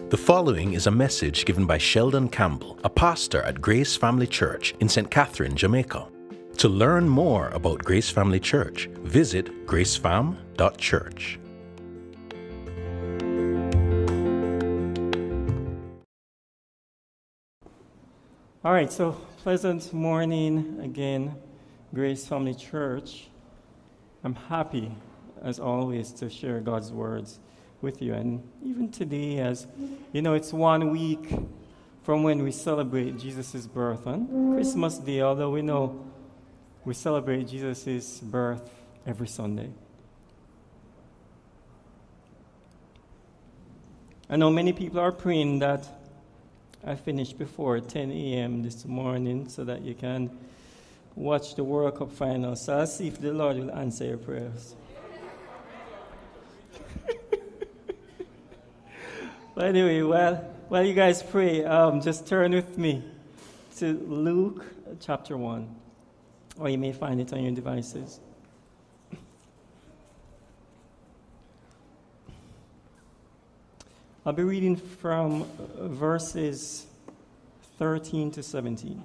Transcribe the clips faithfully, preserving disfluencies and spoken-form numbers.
The following is a message given by Sheldon Campbell, a pastor at Grace Family Church in Saint Catherine, Jamaica. To learn more about Grace Family Church, visit gracefam dot church. All right, so pleasant morning again, Grace Family Church. I'm happy, as always, to share God's words with you. And even today, as you know, it's one week from when we celebrate Jesus' birth on Christmas Day, although we know we celebrate Jesus' birth every Sunday. I know many people are praying that I finish before ten a.m. this morning so that you can watch the World Cup final. So I'll see if the Lord will answer your prayers. But anyway, while, while you guys pray, um, just turn with me to Luke chapter one, or you may find it on your devices. I'll be reading from verses thirteen to seventeen.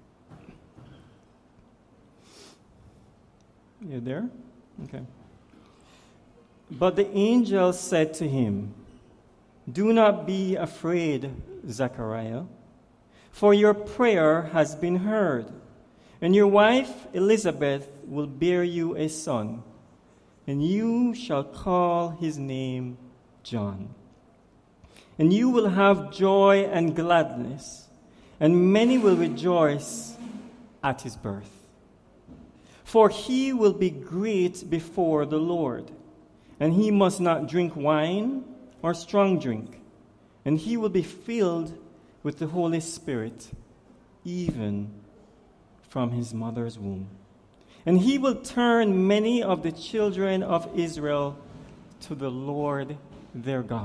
You there? Okay. But the angel said to him, "Do not be afraid, Zechariah, for your prayer has been heard, and your wife Elizabeth will bear you a son, and you shall call his name John. And you will have joy and gladness, and many will rejoice at his birth. For he will be great before the Lord, and he must not drink wine or strong drink, and he will be filled with the Holy Spirit, even from his mother's womb. And he will turn many of the children of Israel to the Lord their God.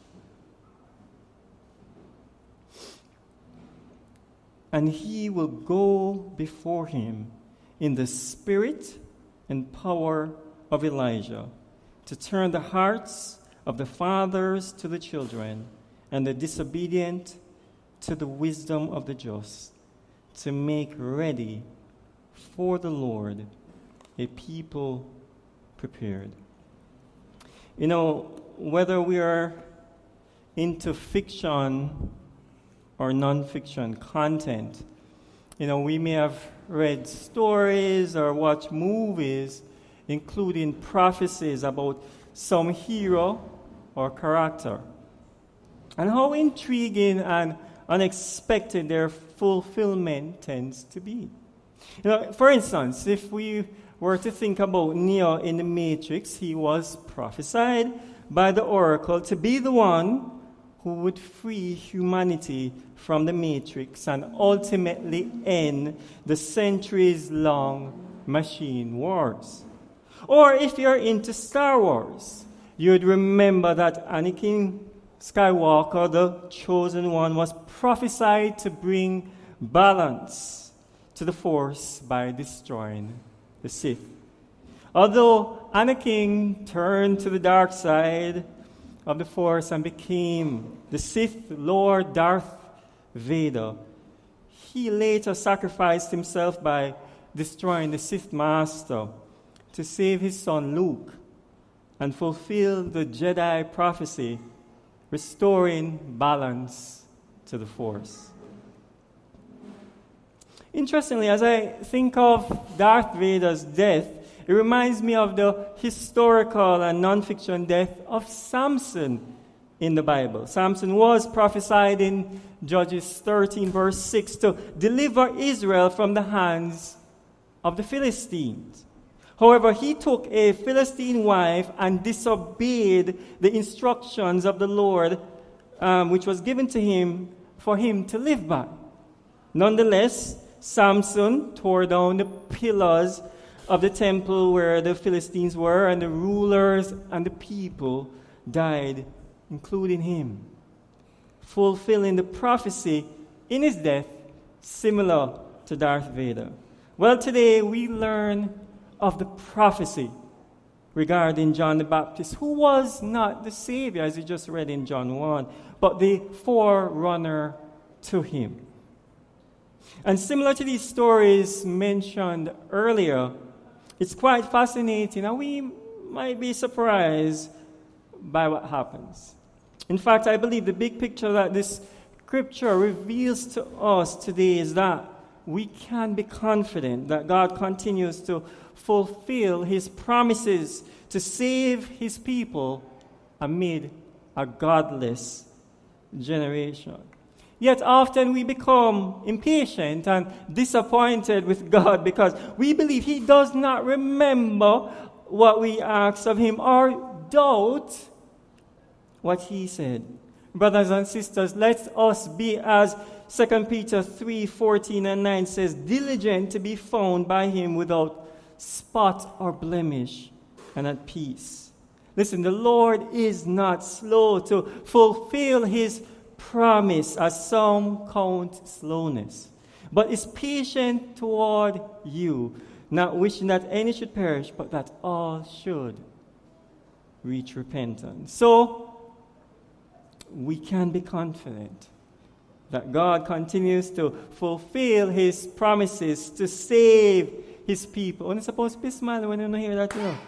And he will go before him in the spirit and power of Elijah, to turn the hearts of the fathers to the children, and the disobedient to the wisdom of the just, to make ready for the Lord a people prepared." You know, whether we are into fiction or non-fiction content, you know, we may have read stories or watched movies including prophecies about some hero or character, and how intriguing and unexpected their fulfillment tends to be. You know, for instance, if we were to think about Neo in the Matrix, he was prophesied by the Oracle to be the one who would free humanity from the Matrix and ultimately end the centuries-long machine wars. Or if you're into Star Wars, you'd remember that Anakin Skywalker, the chosen one, was prophesied to bring balance to the Force by destroying the Sith. Although Anakin turned to the dark side of the Force and became the Sith Lord Darth Vader, he later sacrificed himself by destroying the Sith Master to save his son Luke and fulfill the Jedi prophecy, restoring balance to the Force. Interestingly, as I think of Darth Vader's death, it reminds me of the historical and non-fiction death of Samson in the Bible. Samson was prophesied in Judges thirteen, verse six, to deliver Israel from the hands of the Philistines. However, he took a Philistine wife and disobeyed the instructions of the Lord, um, which was given to him for him to live by. Nonetheless, Samson tore down the pillars of the temple where the Philistines were, and the rulers and the people died, including him, fulfilling the prophecy in his death, similar to Darth Vader. Well, today we learn of the prophecy regarding John the Baptist, who was not the Savior, as you just read in John one, but the forerunner to him. And similar to these stories mentioned earlier, it's quite fascinating, and we might be surprised by what happens. In fact, I believe the big picture that this scripture reveals to us today is that we can be confident that God continues to fulfill his promises to save his people amid a godless generation. Yet often we become impatient and disappointed with God because we believe he does not remember what we ask of him or doubt what he said. Brothers and sisters, let us be, as Second Peter three fourteen and nine says, diligent to be found by him without spot or blemish and at peace. Listen, the Lord is not slow to fulfill his promise, as some count slowness, but is patient toward you, not wishing that any should perish, but that all should reach repentance. So, we can be confident that God continues to fulfill his promises to save his people. And it's supposed to be smiling when you don't hear that, you know.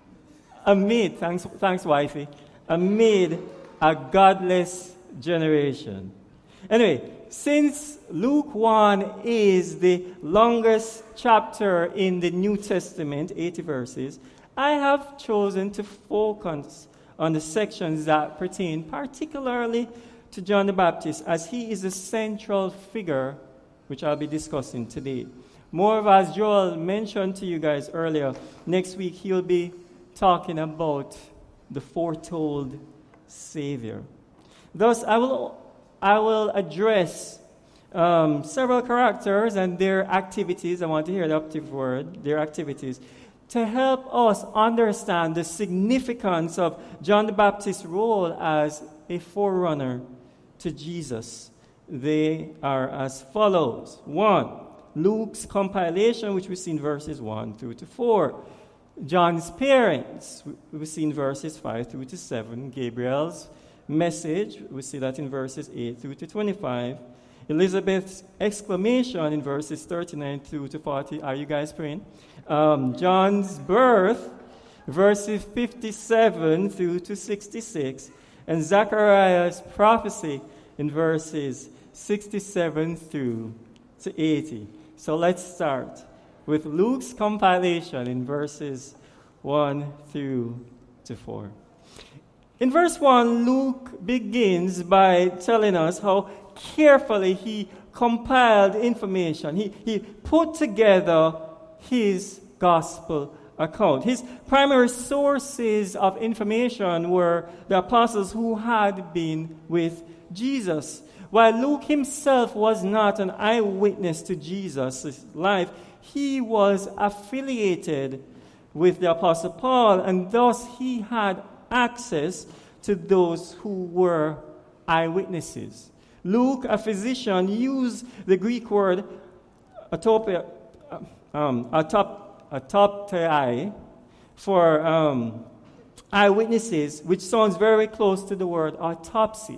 Amid, thanks, thanks, wifey, amid a godless generation. Anyway, since Luke one is the longest chapter in the New Testament, eighty verses, I have chosen to focus on the sections that pertain particularly to John the Baptist, as he is the central figure which I'll be discussing today. Moreover, as Joel mentioned to you guys earlier, next week he'll be talking about the foretold Savior. Thus, I will, I will address um, several characters and their activities. I want to hear the active word, their activities, to help us understand the significance of John the Baptist's role as a forerunner to Jesus. They are as follows. One, Luke's compilation, which we see in verses one through to four. John's parents, we see in verses five through to seven. Gabriel's message, we see that in verses eight through to twenty-five. Elizabeth's exclamation in verses thirty-nine through to forty. Are you guys praying? Um, John's birth, verses fifty-seven through to sixty-six. And Zechariah's prophecy in verses sixty-seven through to eighty. So let's start with Luke's compilation in verses one through to four. In verse one, Luke begins by telling us how carefully he compiled information. He, he put together his gospel account. His primary sources of information were the apostles who had been with Jesus. While Luke himself was not an eyewitness to Jesus' life, he was affiliated with the Apostle Paul, and thus he had access to those who were eyewitnesses. Luke, a physician, used the Greek word atopia, um, atop, atoptai for um, eyewitnesses, which sounds very close to the word autopsy.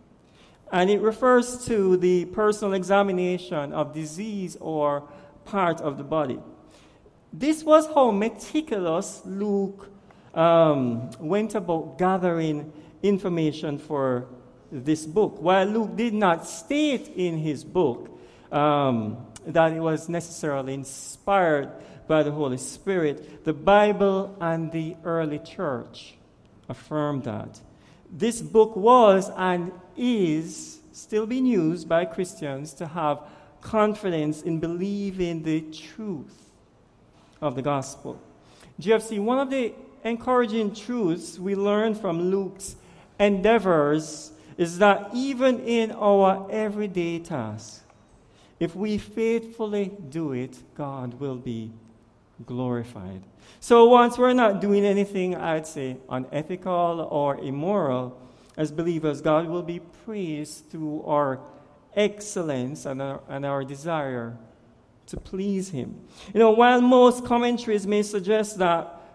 And it refers to the personal examination of disease or part of the body. This was how meticulous Luke um, went about gathering information for this book. While Luke did not state in his book um, that it was necessarily inspired by the Holy Spirit, the Bible and the early church affirmed that. This book was and is still being used by Christians to have confidence in believing the truth of the gospel. G F C, one of the encouraging truths we learn from Luke's endeavors is that even in our everyday tasks, if we faithfully do it, God will be glorified. So once we're not doing anything, I'd say, unethical or immoral, as believers, God will be praised through our excellence and our, and our desire to please him. You know, while most commentaries may suggest that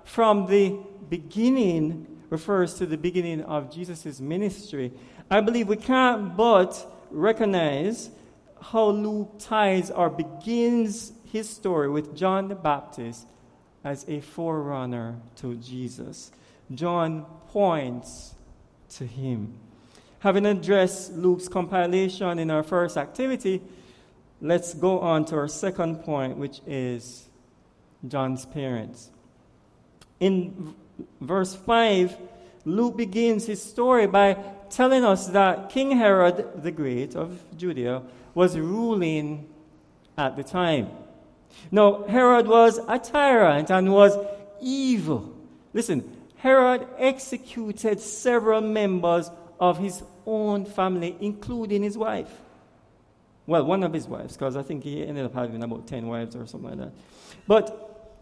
from the beginning refers to the beginning of Jesus' ministry, I believe we can't but recognize how Luke ties or begins his story with John the Baptist as a forerunner to Jesus. John points to him. Having addressed Luke's compilation in our first activity, let's go on to our second point, which is John's parents. In verse five, Luke begins his story by telling us that King Herod the Great of Judea was ruling at the time. Now, Herod was a tyrant and was evil. Listen, Herod executed several members of his own family, including his wife. Well, one of his wives, because I think he ended up having about ten wives or something like that. But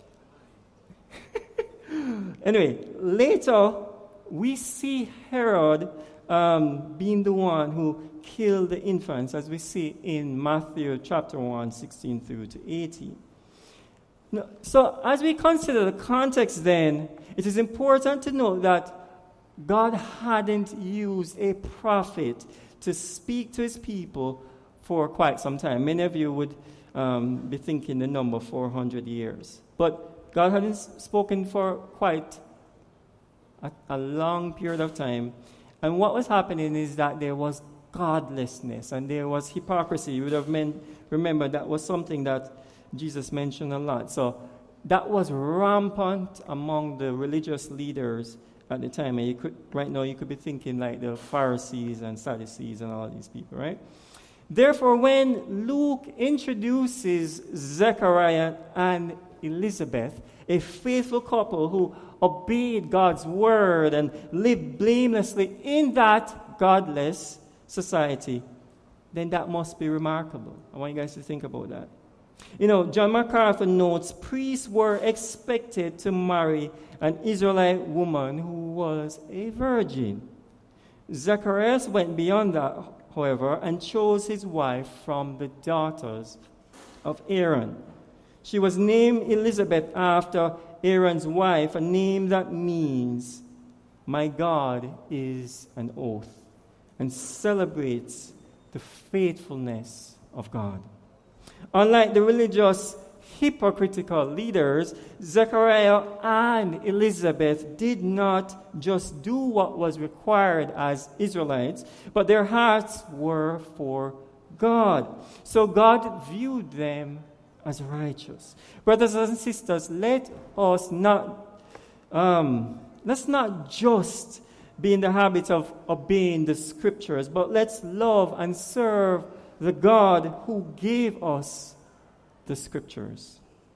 anyway, later we see Herod um, being the one who killed the infants, as we see in Matthew chapter one, sixteen through to eighteen. Now, so as we consider the context then, it is important to note that God hadn't used a prophet to speak to his people for quite some time. Many of you would um, be thinking the number four hundred years. But God hadn't spoken for quite a, a long period of time. And what was happening is that there was godlessness and there was hypocrisy. You would have meant, remember, that was something that Jesus mentioned a lot. So that was rampant among the religious leaders at the time. And you could, right now, you could be thinking like the Pharisees and Sadducees and all these people, right? Therefore, when Luke introduces Zechariah and Elizabeth, a faithful couple who obeyed God's word and lived blamelessly in that godless society, then that must be remarkable. I want you guys to think about that. You know, John MacArthur notes priests were expected to marry an Israelite woman who was a virgin. Zacharias went beyond that, however, and chose his wife from the daughters of Aaron. She was named Elizabeth after Aaron's wife, a name that means, "My God is an oath," and celebrates the faithfulness of God. Unlike the religious hypocritical leaders, Zechariah and Elizabeth did not just do what was required as Israelites, but their hearts were for God. So God viewed them as righteous. Brothers and sisters, let us not, um, let's not just be in the habit of obeying the scriptures, but let's love and serve the God who gave us the scriptures.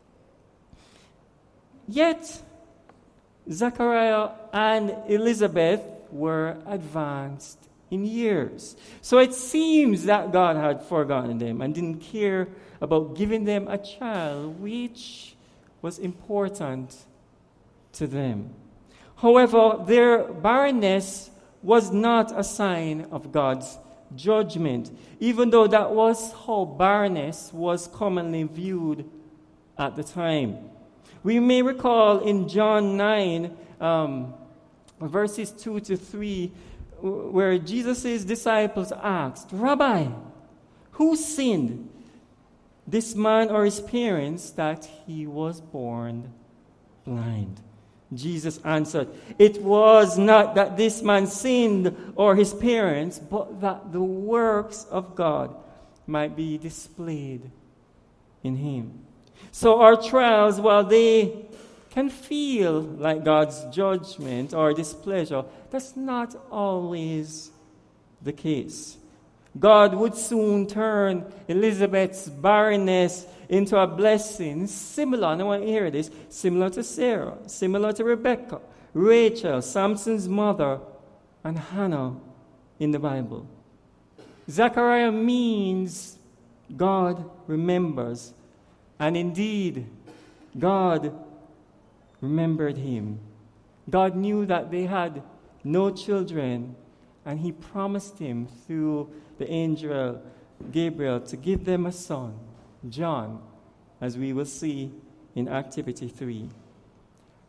Yet, Zechariah and Elizabeth were advanced in years. So it seems that God had forgotten them and didn't care about giving them a child, which was important to them. However, their barrenness was not a sign of God's judgment, even though that was how barrenness was commonly viewed at the time. We may recall in John nine, um, verses two to three, where Jesus' disciples asked, "Rabbi, who sinned, this man or his parents, that he was born blind?" Jesus answered, "It was not that this man sinned or his parents, but that the works of God might be displayed in him." So our trials, while they can feel like God's judgment or displeasure, that's not always the case. God would soon turn Elizabeth's barrenness into a blessing similar, and I want you to hear this, similar to Sarah, similar to Rebecca, Rachel, Samson's mother, and Hannah in the Bible. Zechariah means God remembers, and indeed, God remembered him. God knew that they had no children, and he promised him through the angel Gabriel to give them a son, John, as we will see in Activity three.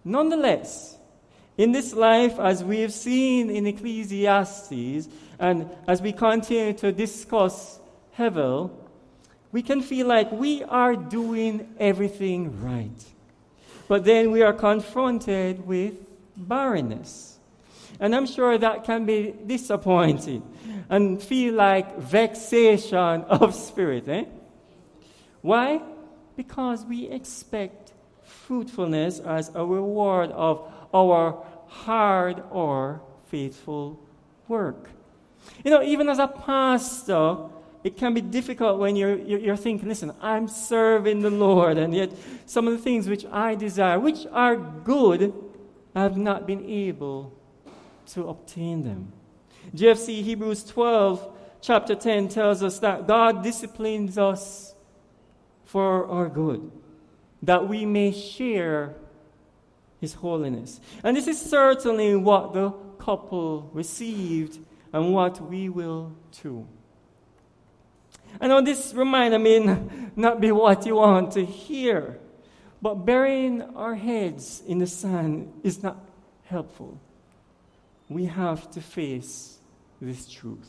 Nonetheless, in this life, as we have seen in Ecclesiastes, and as we continue to discuss Hevel, we can feel like we are doing everything right. But then we are confronted with barrenness. And I'm sure that can be disappointing and feel like vexation of spirit. Eh? Why? Because we expect fruitfulness as a reward of our hard or faithful work. You know, even as a pastor, it can be difficult when you're, you're thinking, listen, I'm serving the Lord, and yet some of the things which I desire, which are good, I have not been able to obtain them. G F C Hebrews twelve, chapter ten, tells us that God disciplines us for our good, that we may share His holiness. And this is certainly what the couple received and what we will too. I know this reminder may not be what you want to hear, but burying our heads in the sand is not helpful. We have to face this truth.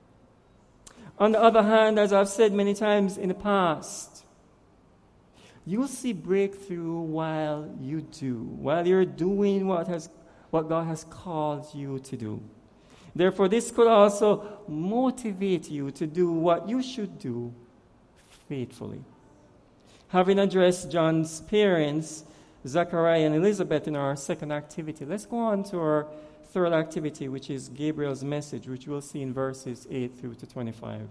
On the other hand, as I've said many times in the past, you'll see breakthrough while you do, while you're doing what has, what God has called you to do. Therefore, this could also motivate you to do what you should do faithfully. Having addressed John's parents, Zechariah and Elizabeth, in our second activity, let's go on to our third activity, which is Gabriel's message, which we'll see in verses eight through to twenty-five.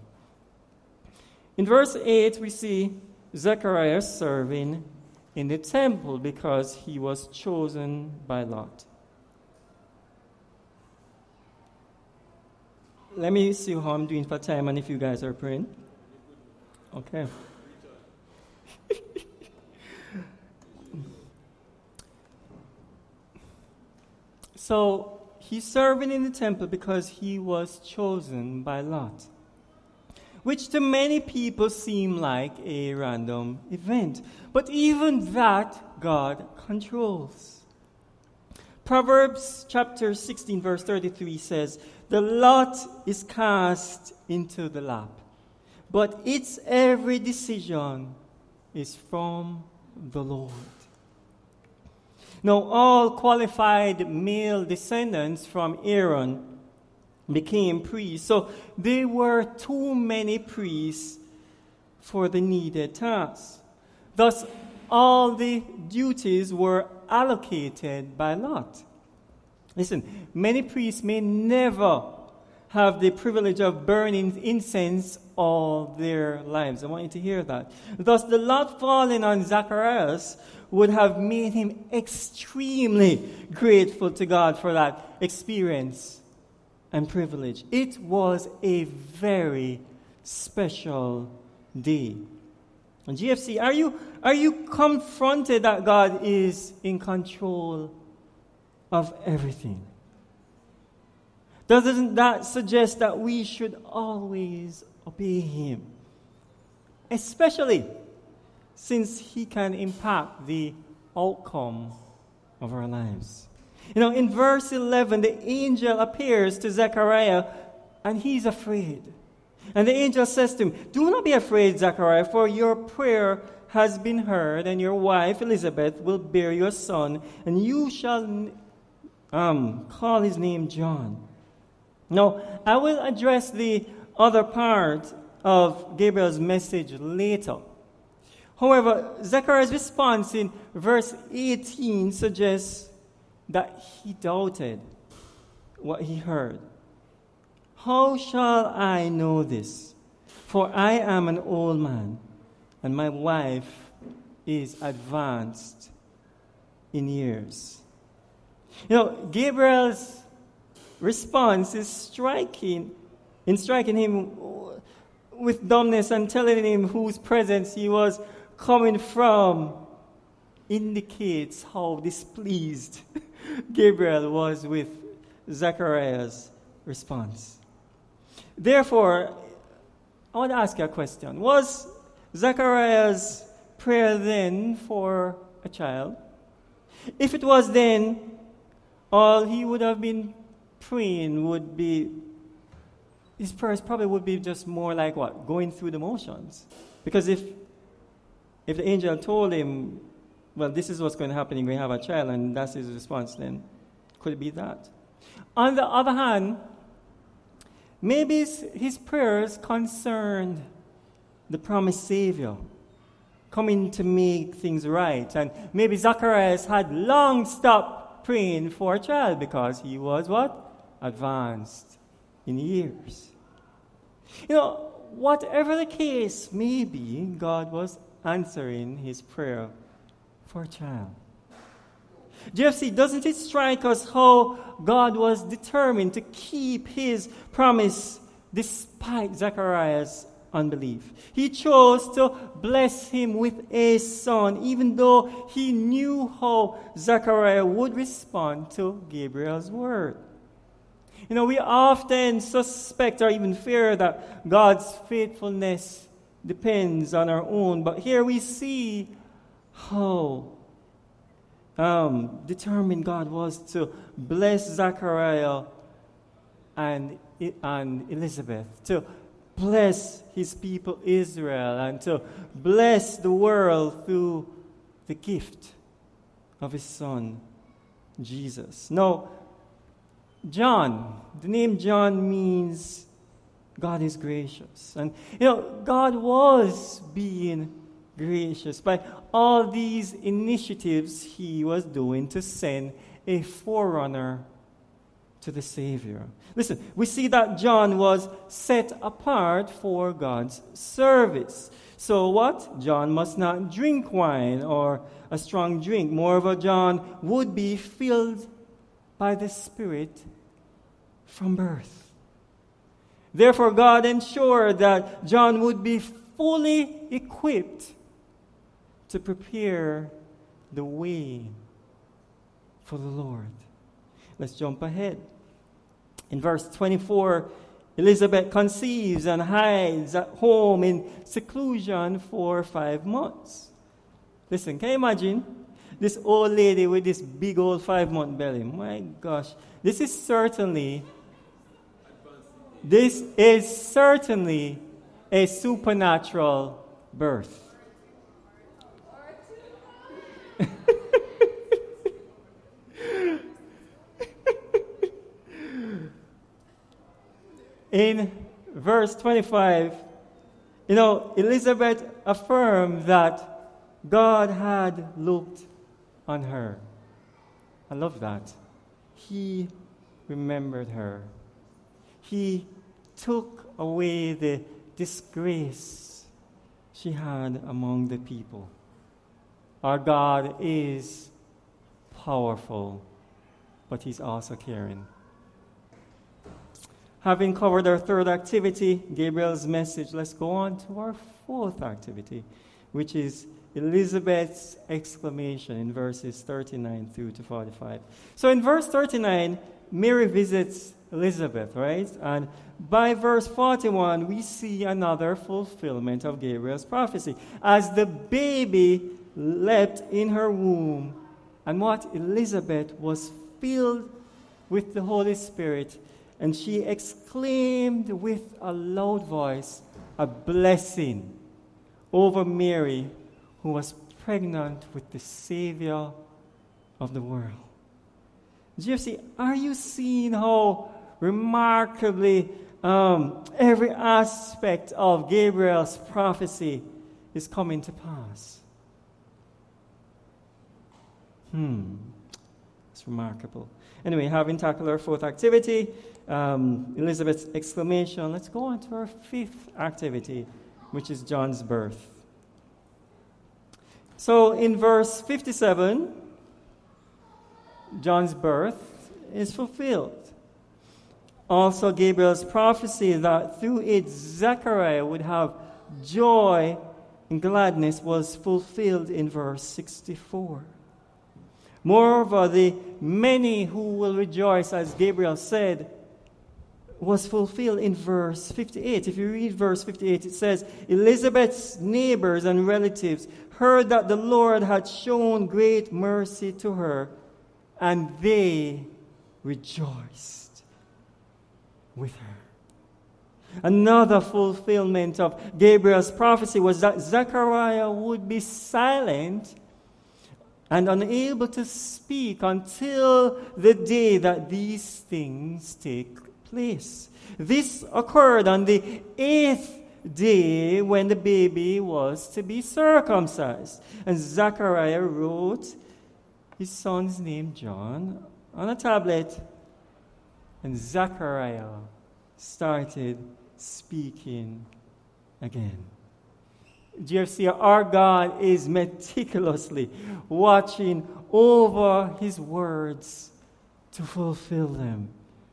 In verse eight, we see Zechariah serving in the temple because he was chosen by Lot. Let me see how I'm doing for time and if you guys are praying. Okay. So, he's serving in the temple because he was chosen by Lot, which to many people seem like a random event. But even that, God controls. Proverbs chapter sixteen, verse thirty-three says, "The lot is cast into the lap, but its every decision is from the Lord." Now, all qualified male descendants from Aaron became priests, so there were too many priests for the needed task. Thus, all the duties were allocated by Lot. Listen, many priests may never have the privilege of burning incense all their lives. I want you to hear that. Thus, the lot falling on Zacharias would have made him extremely grateful to God for that experience and privilege. It was a very special day. And G F C, are you, are you confronted that God is in control of everything? Doesn't that suggest that we should always obey Him? Especially since He can impact the outcome of our lives. You know, in verse eleven, the angel appears to Zechariah and he's afraid. And the angel says to him, "Do not be afraid, Zechariah, for your prayer has been heard, and your wife Elizabeth will bear you a son, and you shall um, call his name John." Now, I will address the other part of Gabriel's message later. However, Zechariah's response in verse eighteen suggests that he doubted what he heard. "How shall I know this? For I am an old man, and my wife is advanced in years." You know, Gabriel's response is striking, in striking him with dumbness and telling him whose presence he was coming from, indicates how displeased Gabriel was with Zechariah's response. Therefore, I want to ask you a question. Was Zechariah's prayer then for a child? If it was then, all he would have been praying would be, his prayers probably would be just more like what? Going through the motions. Because if if the angel told him, well, this is what's going to happen, you're going to have a child, and that's his response, then could it be that? On the other hand, maybe his, his prayers concerned the promised Savior coming to make things right. And maybe Zacharias had long stopped praying for a child because he was what? Advanced in years. You know, whatever the case may be, God was answering his prayer for a child. J F C, doesn't it strike us how God was determined to keep his promise despite Zacharias' unbelief? He chose to bless him with a son, even though he knew how Zachariah would respond to Gabriel's word. You know, we often suspect or even fear that God's faithfulness depends on our own, but here we see how um, determined God was to bless Zachariah and, and Elizabeth, to bless his people Israel, and to bless the world through the gift of his son, Jesus. Now, John, the name John means God is gracious. And, you know, God was being gracious by all these initiatives he was doing to send a forerunner to the Savior. Listen, we see that John was set apart for God's service. So what? John must not drink wine or a strong drink. Moreover, John would be filled by the Spirit from birth. Therefore, God ensured that John would be fully equipped to prepare the way for the Lord. Let's jump ahead. In verse twenty-four, Elizabeth conceives and hides at home in seclusion for five months. Listen, can you imagine this old lady with this big old five-month belly? My gosh, this is certainly, this is certainly a supernatural birth. In verse twenty-five, you know, Elizabeth affirmed that God had looked on her. I love that. He remembered her. He took away the disgrace she had among the people. Our God is powerful, but he's also caring. Having covered our third activity, Gabriel's message, let's go on to our fourth activity, which is Elizabeth's exclamation in verses thirty-nine through to forty-five. So in verse thirty-nine, Mary visits Elizabeth, right? And by verse forty-one, we see another fulfillment of Gabriel's prophecy. As the baby leapt in her womb, and what? Elizabeth was filled with the Holy Spirit, and she exclaimed with a loud voice a blessing over Mary, who was pregnant with the Savior of the world. G F C, are you seeing how remarkably um, every aspect of Gabriel's prophecy is coming to pass? Hmm, it's remarkable. Anyway, having tackled our fourth activity, um, Elizabeth's exclamation, let's go on to our fifth activity, which is John's birth. So in verse fifty-seven, John's birth is fulfilled. Also, Gabriel's prophecy that through it Zechariah would have joy and gladness was fulfilled in verse sixty-four. Moreover, the many who will rejoice, as Gabriel said, was fulfilled in verse fifty-eight. If you read verse fifty-eight, it says, Elizabeth's neighbors and relatives heard that the Lord had shown great mercy to her, and they rejoiced with her. Another fulfillment of Gabriel's prophecy was that Zechariah would be silent and unable to speak until the day that these things take place. This occurred on the eighth day when the baby was to be circumcised. And Zechariah wrote his son's name, John, on a tablet. And Zechariah started speaking again. G F C, our God is meticulously watching over his words to fulfill them.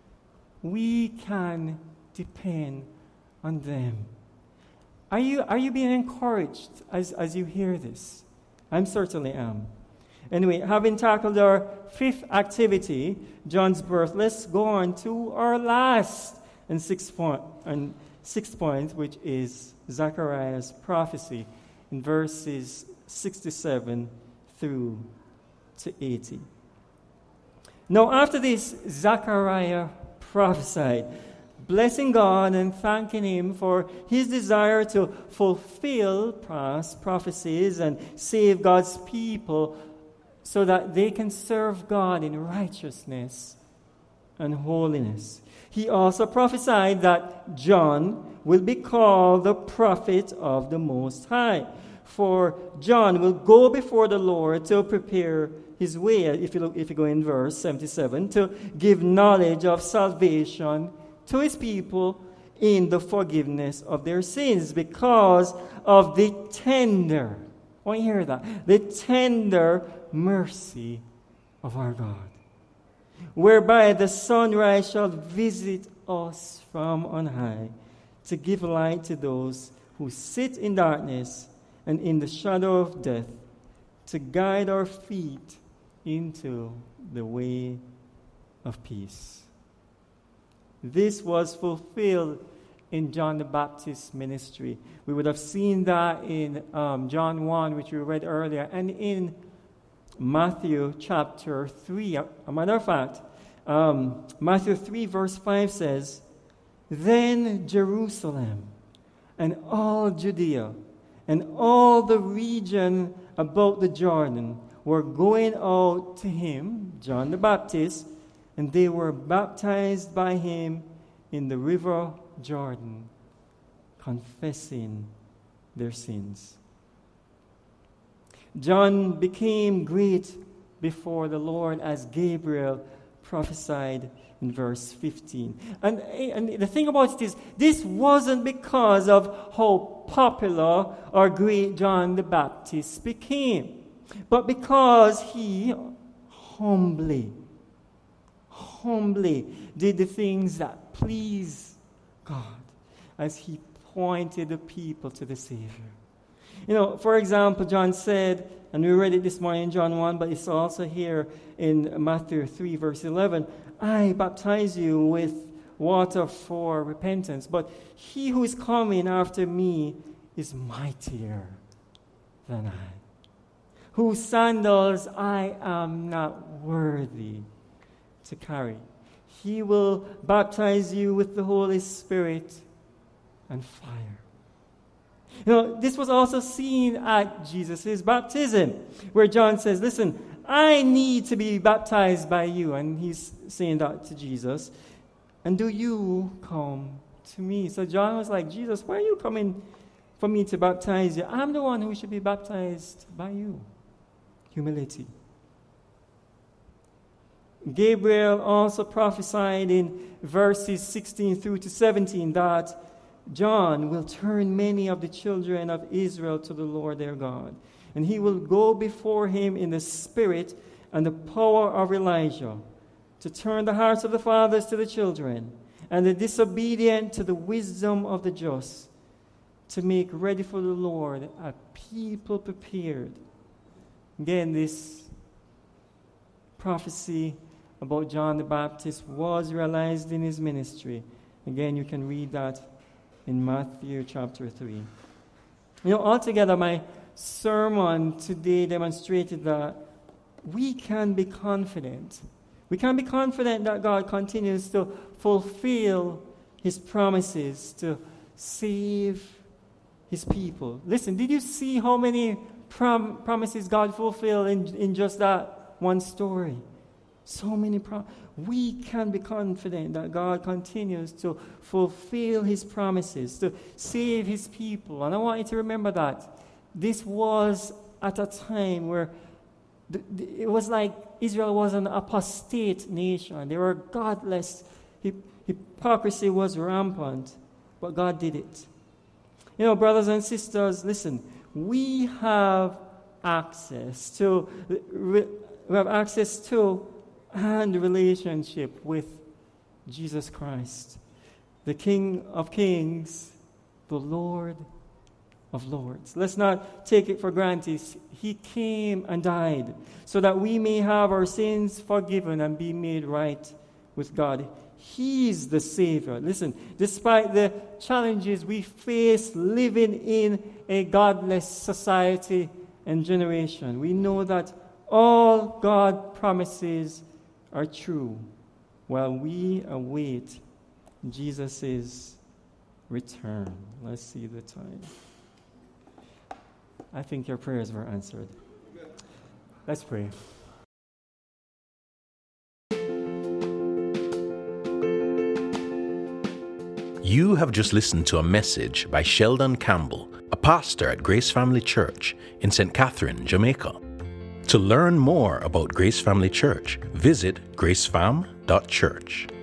We can depend on them. Are you, are you being encouraged as, as you hear this? I certainly am. Anyway, having tackled our fifth activity, John's birth, let's go on to our last and sixth point, and sixth point, which is Zechariah's prophecy in verses sixty-seven through to eighty. Now, after this, Zechariah prophesied, blessing God and thanking him for his desire to fulfill past prophecies and save God's people so that they can serve God in righteousness and holiness. He also prophesied that John will be called the prophet of the Most High. For John will go before the Lord to prepare his way, if you look, if you go in verse seventy-seven, to give knowledge of salvation to his people in the forgiveness of their sins because of the tender, I want you to hear that, the tender mercy of our God, whereby the sunrise shall visit us from on high to give light to those who sit in darkness and in the shadow of death, to guide our feet into the way of peace. This was fulfilled in John the Baptist's ministry. We would have seen that in um, John one, which we read earlier, and in Matthew chapter three. A matter of fact, um, Matthew three verse five says, Then Jerusalem and all Judea and all the region about the Jordan were going out to him, John the Baptist, and they were baptized by him in the river Jordan, confessing their sins. John became great before the Lord as Gabriel prophesied in verse fifteen. And, and the thing about it is, this wasn't because of how popular or great John the Baptist became, but because he humbly, humbly did the things that pleased God as he pointed the people to the Savior. You know, for example, John said, and we read it this morning in John one, but it's also here in Matthew three, verse eleven, I baptize you with water for repentance, but he who is coming after me is mightier than I, whose sandals I am not worthy to carry. He will baptize you with the Holy Spirit and fire. You know, this was also seen at Jesus' baptism, where John says, listen, I need to be baptized by you. And he's saying that to Jesus. And do you come to me? So John was like, Jesus, why are you coming for me to baptize you? I'm the one who should be baptized by you. Humility. Gabriel also prophesied in verses sixteen through to seventeen that John will turn many of the children of Israel to the Lord their God, and he will go before him in the spirit and the power of Elijah to turn the hearts of the fathers to the children and the disobedient to the wisdom of the just, to make ready for the Lord a people prepared. Again, this prophecy about John the Baptist was realized in his ministry, Again, you can read that in Matthew chapter three. You know, altogether, my sermon today demonstrated that we can be confident. We can be confident that God continues to fulfill His promises to save His people. Listen, did you see how many prom- promises God fulfilled in, in just that one story? So many promises. We can be confident that God continues to fulfill His promises, to save His people. And I want you to remember that this was at a time where th- th- it was like Israel was an apostate nation. They were godless. Hip- hypocrisy was rampant, but God did it. You know, brothers and sisters, listen, we have access to, we have access to and relationship with Jesus Christ, the King of Kings, the Lord of Lords. Let's not take it for granted. He came and died so that we may have our sins forgiven and be made right with God. He's the Savior. Listen, despite the challenges we face living in a godless society and generation, we know that all God promises are true while we await Jesus' return. Let's see the time. I think your prayers were answered. Let's pray. You have just listened to a message by Sheldon Campbell, a pastor at Grace Family Church in Saint Catherine, Jamaica. To learn more about Grace Family Church, visit gracefam dot church.